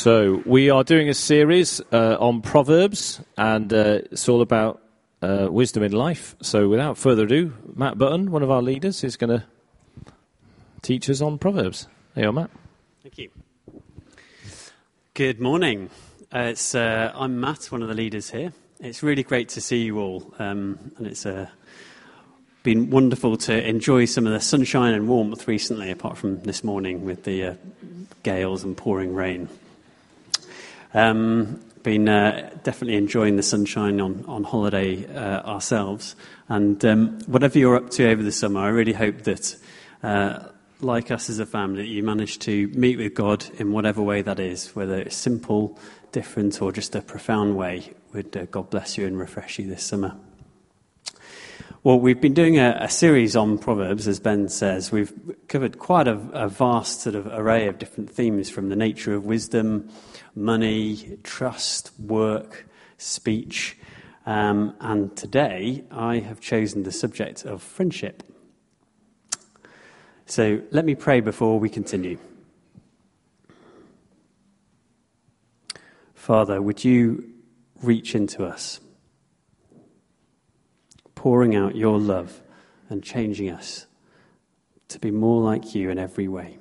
So we are doing a series on Proverbs, and it's all about wisdom in life. So without further ado, Matt Button, one of our leaders, is going to teach us on Proverbs. There you are, Matt. Thank you. Good morning. I'm Matt, one of the leaders here. It's really great to see you all, and it's been wonderful to enjoy some of the sunshine and warmth recently, apart from this morning with the gales and pouring rain. Been definitely enjoying the sunshine on holiday ourselves, and whatever you're up to over the summer, I really hope that, like us as a family, you manage to meet with God in whatever way that is, whether it's simple, different, or just a profound way. Would God bless you and refresh you this summer. Well, we've been doing a series on Proverbs, as Ben says. We've covered quite a vast sort of array of different themes, from the nature of wisdom, money, trust, work, speech. And today I have chosen the subject of friendship. So let me pray before we continue. Father, would you reach into us, pouring out your love and changing us to be more like you in every way?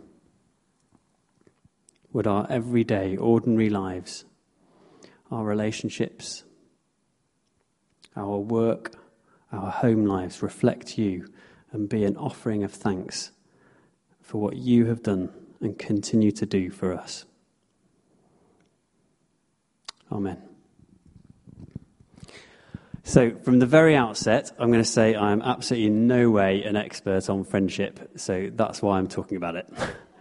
Would our everyday, ordinary lives, our relationships, our work, our home lives reflect you and be an offering of thanks for what you have done and continue to do for us. Amen. So from the very outset, I'm going to say I'm absolutely in no way an expert on friendship, so that's why I'm talking about it.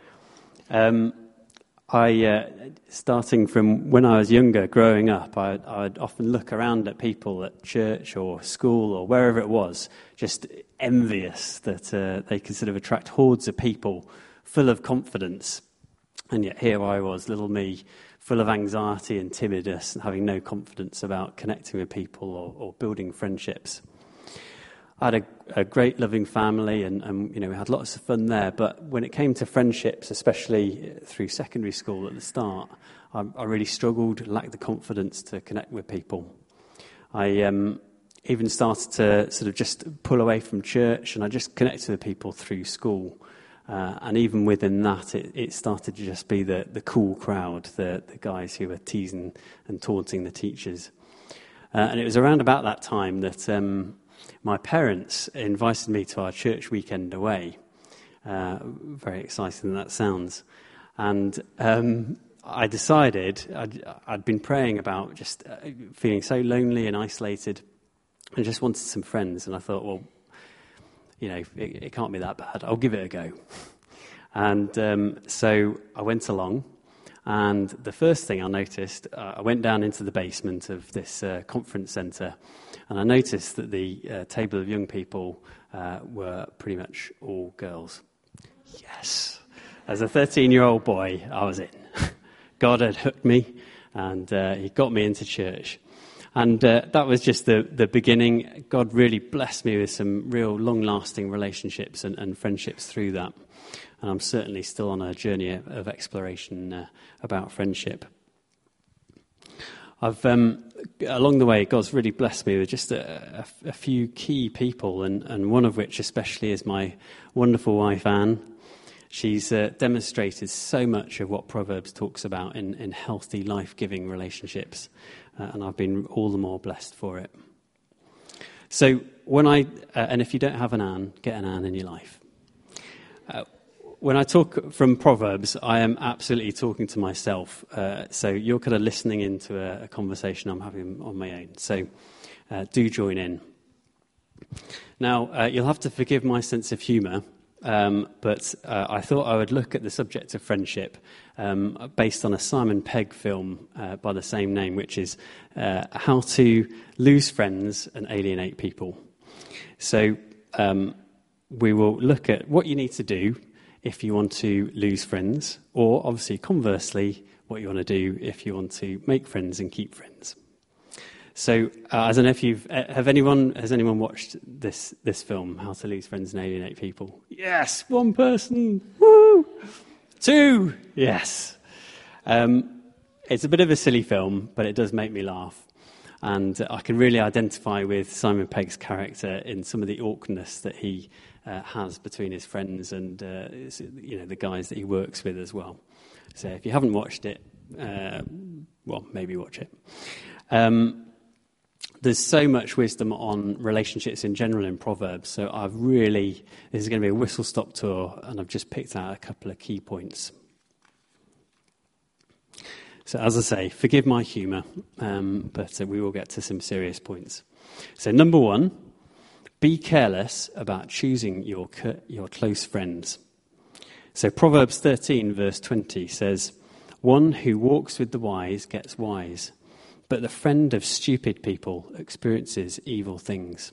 Starting from when I was younger, growing up, I'd often look around at people at church or school or wherever it was, just envious that they could sort of attract hordes of people full of confidence. And yet here I was, little me, full of anxiety and timidness and having no confidence about connecting with people or building friendships. I had a great loving family and we had lots of fun there, but when it came to friendships, especially through secondary school at the start, I really struggled, lacked the confidence to connect with people. I even started to sort of just pull away from church, and I just connected with people through school. And even within that, it started to just be the cool crowd, the guys who were teasing and taunting the teachers. And it was around about that time that my parents invited me to our church weekend away. Very exciting that sounds. And I decided, I'd been praying about just feeling so lonely and isolated. I just wanted some friends, and I thought, well, it can't be that bad. I'll give it a go. And so I went along, and the first thing I noticed, I went down into the basement of this conference centre, and I noticed that the table of young people were pretty much all girls. Yes. As a 13-year-old boy, I was in. God had hooked me, and he got me into church. And that was just the beginning. God really blessed me with some real long-lasting relationships and friendships through that. And I'm certainly still on a journey of exploration about friendship. Along the way, God's really blessed me with just a few key people, and one of which especially is my wonderful wife, Anne. She's demonstrated so much of what Proverbs talks about in healthy, life-giving relationships. And I've been all the more blessed for it. So and if you don't have an Anne, get an Anne in your life. When I talk from Proverbs, I am absolutely talking to myself. So you're kind of listening into a conversation I'm having on my own. So do join in. Now, you'll have to forgive my sense of humour. But I thought I would look at the subject of friendship based on a Simon Pegg film by the same name, which is How to Lose Friends and Alienate People. So we will look at what you need to do if you want to lose friends, or obviously conversely, what you want to do if you want to make friends and keep friends. So, I don't know if has anyone watched this film, How to Lose Friends and Alienate People? Yes, one person. Woo! Two, yes. It's a bit of a silly film, but it does make me laugh. And I can really identify with Simon Pegg's character in some of the awkwardness that he has between his friends and the guys that he works with as well. So if you haven't watched it, maybe watch it. There's so much wisdom on relationships in general in Proverbs, so this is going to be a whistle-stop tour, and I've just picked out a couple of key points. So as I say, forgive my humour, but we will get to some serious points. So number 1, be careless about choosing your close friends. So Proverbs 13, verse 20 says, "One who walks with the wise gets wise, but the friend of stupid people experiences evil things."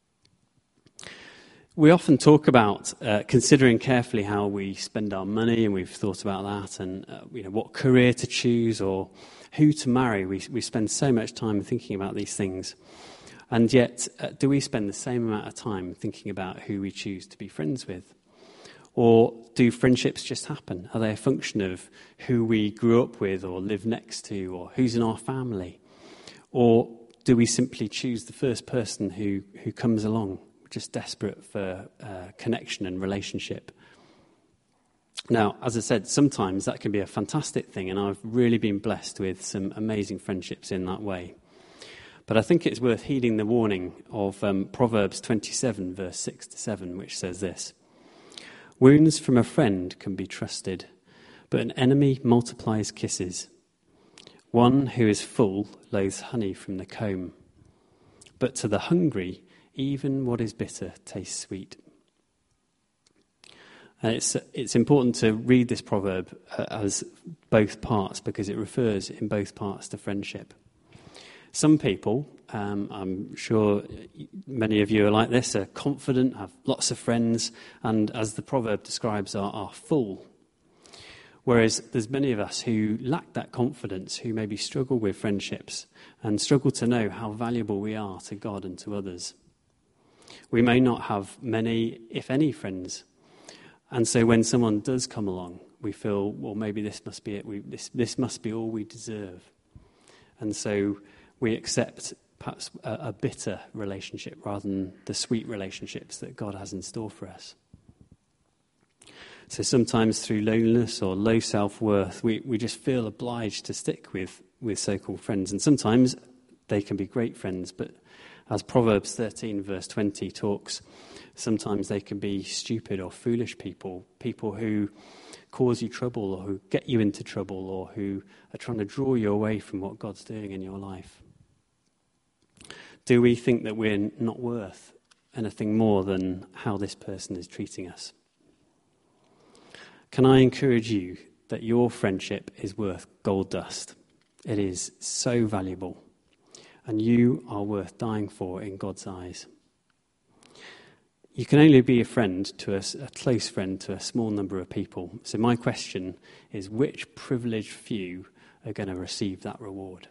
We often talk about considering carefully how we spend our money, and we've thought about that, and what career to choose or who to marry. We spend so much time thinking about these things. And yet, do we spend the same amount of time thinking about who we choose to be friends with? Or do friendships just happen? Are they a function of who we grew up with or live next to, or who's in our family? Or do we simply choose the first person who comes along, just desperate for connection and relationship? Now, as I said, sometimes that can be a fantastic thing, and I've really been blessed with some amazing friendships in that way. But I think it's worth heeding the warning of Proverbs 27, verse 6 to 7, which says this: "Wounds from a friend can be trusted, but an enemy multiplies kisses. One who is full loathes honey from the comb, but to the hungry, even what is bitter tastes sweet." And it's important to read this proverb as both parts, because it refers in both parts to friendship. Some people, I'm sure many of you are like this, are confident, have lots of friends, and as the proverb describes, are full. Whereas there's many of us who lack that confidence, who maybe struggle with friendships and struggle to know how valuable we are to God and to others. We may not have many, if any, friends. And so when someone does come along, we feel, well, maybe this must be it. This must be all we deserve. And so we accept perhaps a bitter relationship rather than the sweet relationships that God has in store for us. So sometimes through loneliness or low self-worth, we just feel obliged to stick with so-called friends. And sometimes they can be great friends, but as Proverbs 13 verse 20 talks, sometimes they can be stupid or foolish people who cause you trouble or who get you into trouble or who are trying to draw you away from what God's doing in your life. Do we think that we're not worth anything more than how this person is treating us? Can I encourage you that your friendship is worth gold dust? It is so valuable, and you are worth dying for in God's eyes. You can only be a friend to a close friend to a small number of people. So my question is, which privileged few are going to receive that reward?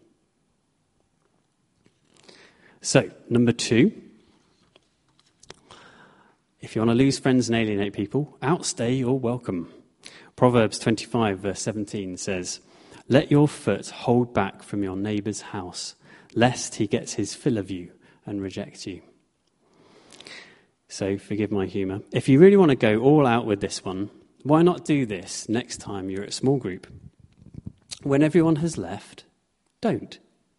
So, number 2, if you want to lose friends and alienate people, outstay your welcome. Proverbs 25 verse 17 says, "Let your foot hold back from your neighbour's house, lest he gets his fill of you and rejects you." So, forgive my humour. If you really want to go all out with this one, why not do this next time you're at small group? When everyone has left, don't.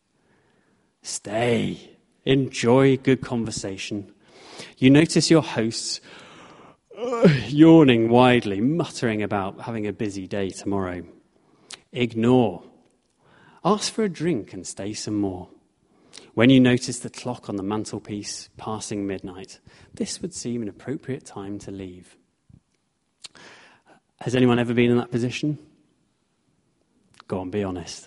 Stay. Enjoy good conversation. You notice your hosts yawning widely, muttering about having a busy day tomorrow. Ignore. Ask for a drink and stay some more. When you notice the clock on the mantelpiece passing midnight, this would seem an appropriate time to leave. Has anyone ever been in that position? Go on, be honest.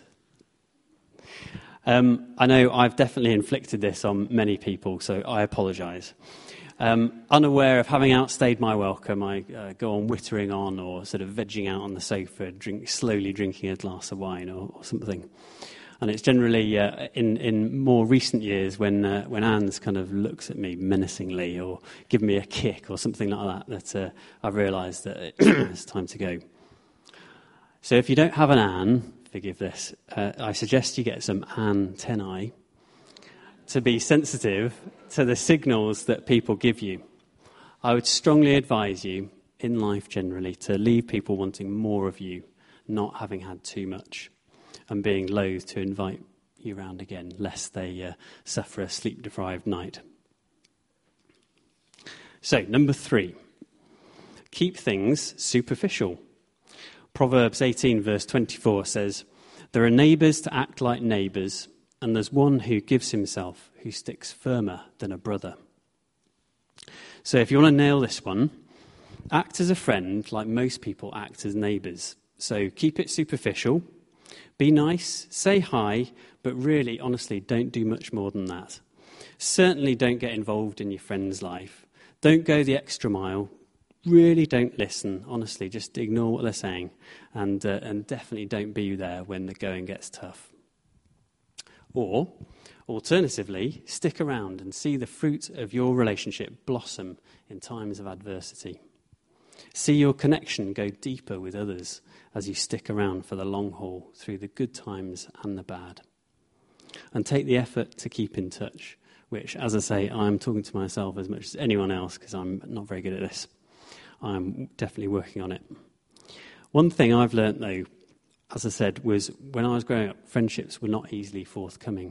I know I've definitely inflicted this on many people, so I apologise. Unaware of having outstayed my welcome, I go on whittering on or sort of vegging out on the sofa, slowly drinking a glass of wine or something. And it's generally in more recent years when Anne's kind of looks at me menacingly or gives me a kick or something like that I've realised that it's time to go. So if you don't have an Anne, forgive this, I suggest you get some antennae to be sensitive to the signals that people give you. I would strongly advise you, in life generally, to leave people wanting more of you, not having had too much, and being loath to invite you round again, lest they suffer a sleep-deprived night. So, number 3, keep things superficial. Proverbs 18 verse 24 says, "There are neighbours to act like neighbours, and there's one who gives himself, who sticks firmer than a brother." So if you want to nail this one, act as a friend like most people act as neighbours. So keep it superficial, be nice, say hi, but really, honestly, don't do much more than that. Certainly don't get involved in your friend's life. Don't go the extra mile. Really don't listen. Honestly, just ignore what they're saying. And definitely don't be there when the going gets tough. Or, alternatively, stick around and see the fruit of your relationship blossom in times of adversity. See your connection go deeper with others as you stick around for the long haul through the good times and the bad. And take the effort to keep in touch, which, as I say, I'm talking to myself as much as anyone else because I'm not very good at this. I'm definitely working on it. One thing I've learnt, though, as I said, was when I was growing up, friendships were not easily forthcoming.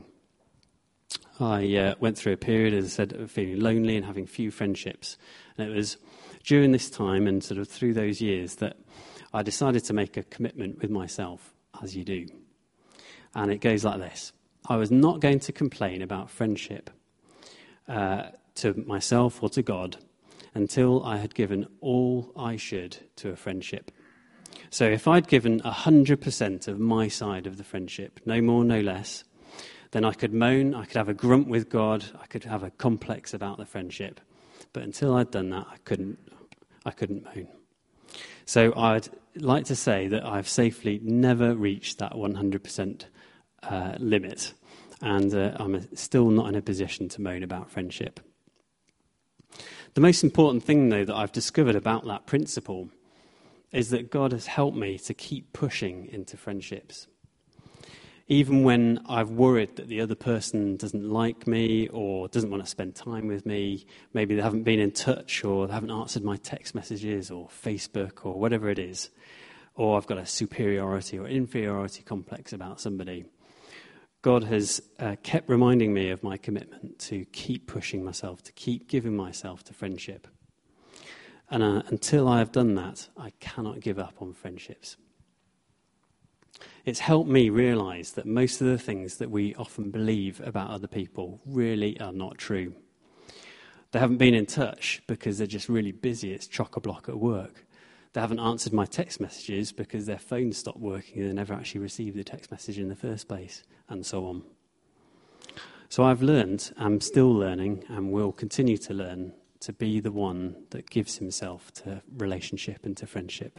I went through a period, as I said, of feeling lonely and having few friendships. And it was during this time and sort of through those years that I decided to make a commitment with myself, as you do. And it goes like this. I was not going to complain about friendship to myself or to God until I had given all I should to a friendship. So if I'd given 100% of my side of the friendship, no more, no less, then I could moan, I could have a grunt with God, I could have a complex about the friendship. But until I'd done that, I couldn't moan. So I'd like to say that I've safely never reached that 100% limit, and I'm still not in a position to moan about friendship. The most important thing, though, that I've discovered about that principle is that God has helped me to keep pushing into friendships. Even when I've worried that the other person doesn't like me or doesn't want to spend time with me, maybe they haven't been in touch or they haven't answered my text messages or Facebook or whatever it is, or I've got a superiority or inferiority complex about somebody, God has kept reminding me of my commitment to keep pushing myself, to keep giving myself to friendship. And until I have done that, I cannot give up on friendships. It's helped me realise that most of the things that we often believe about other people really are not true. They haven't been in touch because they're just really busy. It's chock-a-block at work. They haven't answered my text messages because their phone stopped working and they never actually received the text message in the first place, and so on. So I've learned, I'm still learning, and will continue to learn to be the one that gives himself to relationship and to friendship.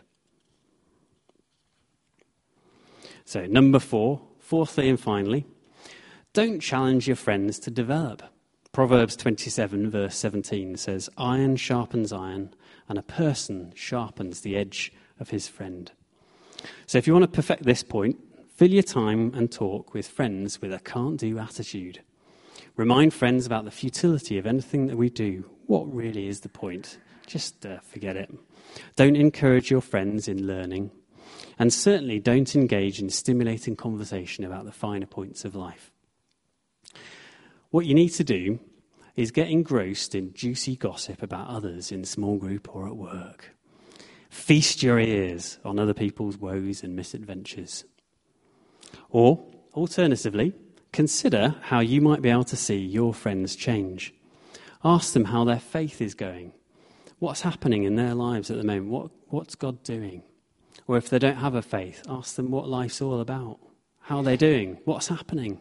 So number 4, fourthly and finally, don't challenge your friends to develop. Proverbs 27 verse 17 says, "Iron sharpens iron, and a person sharpens the edge of his friend." So if you want to perfect this point, fill your time and talk with friends with a can't-do attitude. Remind friends about the futility of anything that we do. What really is the point? Just forget it. Don't encourage your friends in learning. And certainly don't engage in stimulating conversation about the finer points of life. What you need to do is get engrossed in juicy gossip about others in small group or at work. Feast your ears on other people's woes and misadventures. Or, alternatively, consider how you might be able to see your friends change. Ask them how their faith is going. What's happening in their lives at the moment? What's God doing? Or if they don't have a faith, ask them what life's all about. How are they doing? What's happening?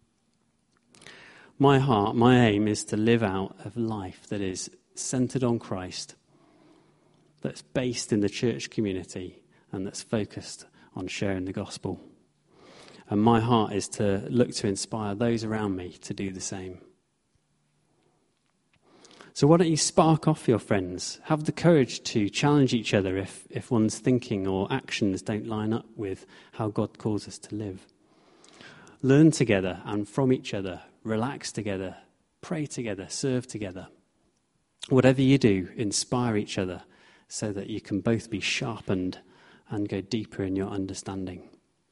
My heart, my aim is to live out a life that is centered on Christ, that's based in the church community, and that's focused on sharing the gospel. And my heart is to look to inspire those around me to do the same. So why don't you spark off your friends? Have the courage to challenge each other if one's thinking or actions don't line up with how God calls us to live. Learn together and from each other. Relax together. Pray together. Serve together. Whatever you do, inspire each other so that you can both be sharpened and go deeper in your understanding.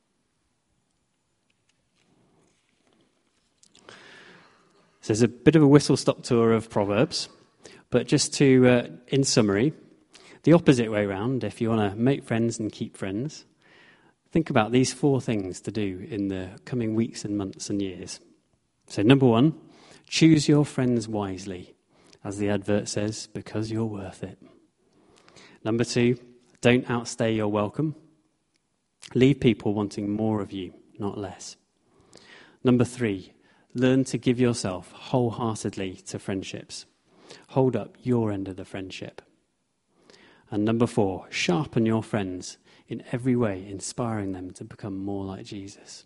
So there's a bit of a whistle-stop tour of Proverbs, but just to, in summary, the opposite way round, if you want to make friends and keep friends, think about these 4 things to do in the coming weeks and months and years. So number 1, choose your friends wisely, as the advert says, because you're worth it. Number 2, don't outstay your welcome. Leave people wanting more of you, not less. Number 3, learn to give yourself wholeheartedly to friendships. Hold up your end of the friendship. And number 4, sharpen your friends in every way, inspiring them to become more like Jesus.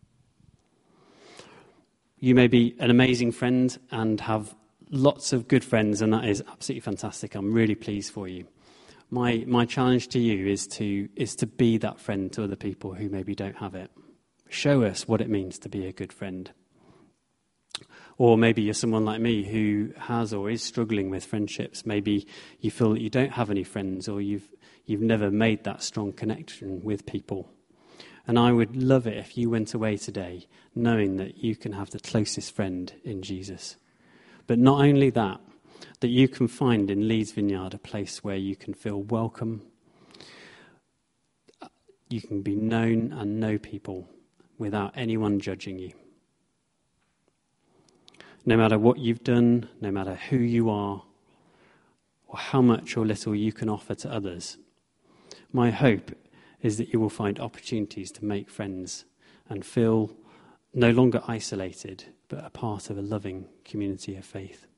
You may be an amazing friend and have lots of good friends, and that is absolutely fantastic. I'm really pleased for you. My challenge to you is to be that friend to other people who maybe don't have it. Show us what it means to be a good friend. Or maybe you're someone like me who has or is struggling with friendships. Maybe you feel that you don't have any friends, or you've never made that strong connection with people. And I would love it if you went away today knowing that you can have the closest friend in Jesus. But not only that you can find in Leeds Vineyard a place where you can feel welcome, you can be known and know people without anyone judging you. No matter what you've done, no matter who you are, or how much or little you can offer to others, my hope is that you will find opportunities to make friends and feel no longer isolated, but a part of a loving community of faith.